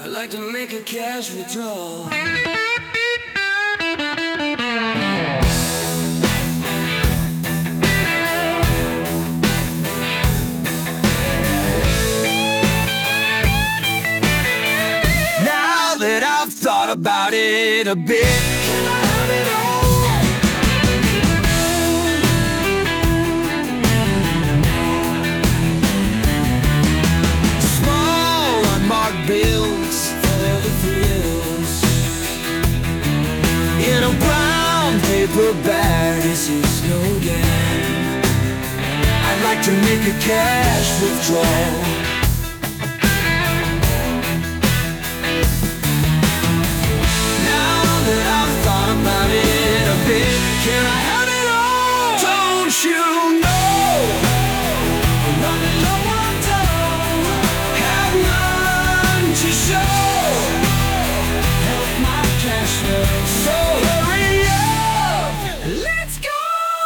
I like to make a cash withdrawal. Now that I've thought about it a bit, can I have it all? Small unmarked bills for the thrills in a brown paper bag. This is no game. I'd like to make a cash withdrawal. Can I have it all? Don't you know I'm running low on dough, have none to show, help my cash flow. So hurry up, let's go.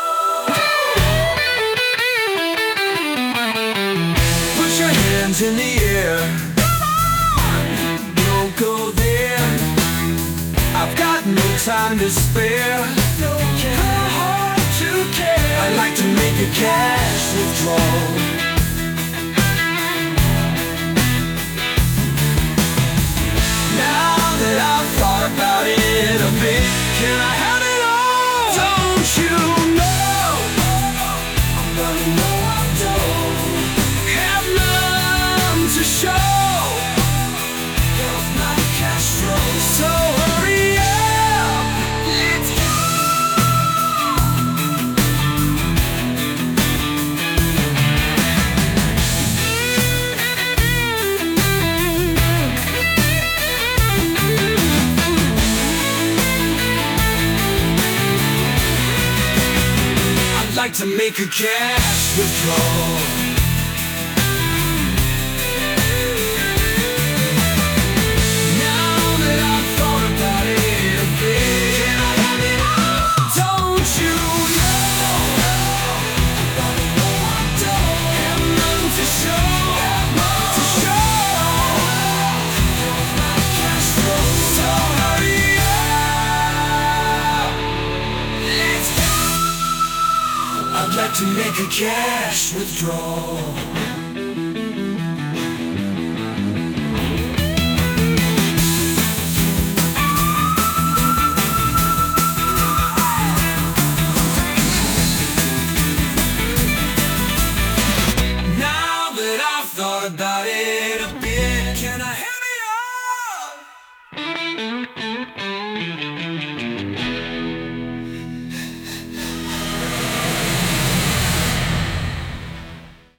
Put your hands in the air, come on, don't go there. I've got no time to spare, no heart to care. I'd like to make a cash withdrawal. Now that I've thought about it a bit, can I have it all? Don't you know I'm running low on dough, have none to show, help my cash flow. So hurry up, let's go. I'd like to make a cash withdrawal. I'd like to make a cash withdrawal. Now that I've thought about it a bit, can I have it all?